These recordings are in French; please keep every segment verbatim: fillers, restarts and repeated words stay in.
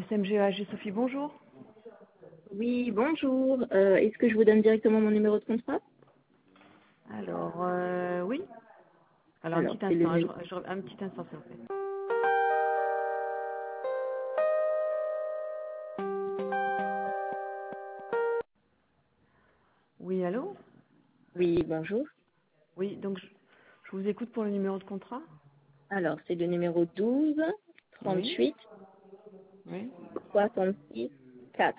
S M G A G Sophie, bonjour. Oui, bonjour. Euh, Est-ce que je vous donne directement mon numéro de contrat? Alors, euh, oui. Alors, un Alors, petit c'est le instant, hein, numéro. je, je- un petit instant, s'il vous plaît. Oui, allô? Oui, bonjour. Oui, donc, je, je vous écoute pour le numéro de contrat. Alors, c'est le numéro douze Oui, trente-huit oui. soixante-six quatre.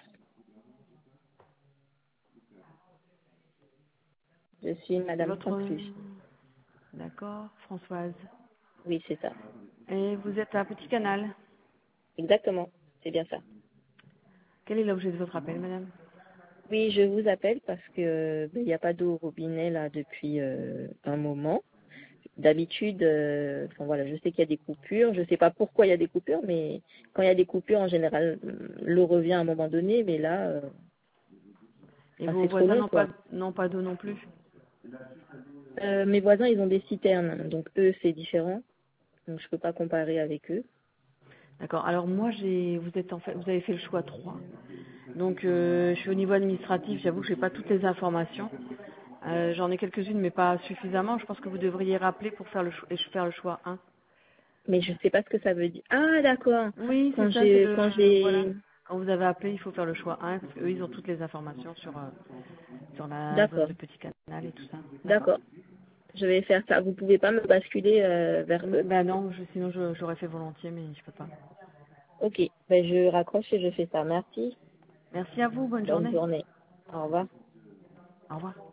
Je suis C'est Madame votre... Conclus. D'accord, Françoise. Oui, c'est ça. Et vous êtes à Petit Canal. Exactement. C'est bien ça. Quel est l'objet de votre appel, madame? Oui, je vous appelle parce que euh, ben, il n'y a pas d'eau au robinet là depuis euh, un moment. D'habitude, euh, enfin voilà, je sais qu'il y a des coupures. Je ne sais pas pourquoi il y a des coupures, mais quand il y a des coupures, en général, l'eau revient à un moment donné. Mais là, euh, Et enfin, vos c'est trop voisins long, n'ont pas, quoi. n'ont pas d'eau non plus? Euh, mes voisins, ils ont des citernes, donc eux, c'est différent. Donc je peux pas comparer avec eux. D'accord. Alors moi, j'ai, vous êtes en fait, vous avez fait le choix trois. Donc, euh, je suis au niveau administratif. J'avoue que j'ai pas toutes les informations. Euh, j'en ai quelques-unes, mais pas suffisamment. Je pense que vous devriez rappeler pour faire le, cho- et faire le choix un. Mais je sais pas ce que ça veut dire. Ah, d'accord. Oui, Quand c'est ça. C'est j'ai, le, quand voilà. j'ai, Quand vous avez appelé, il faut faire le choix un parce qu'eux, ils ont toutes les informations sur euh, sur la zone d'accord, de Petit Canal et tout ça. D'accord. d'accord. Je vais faire ça. Vous pouvez pas me basculer euh, vers Mm, eux? Ben non, je, sinon je- j'aurais fait volontiers, mais je peux pas. Ok. Ben je raccroche et je fais ça. Merci. Merci à vous. Bonne Bonne journée. journée. Au revoir. Au revoir.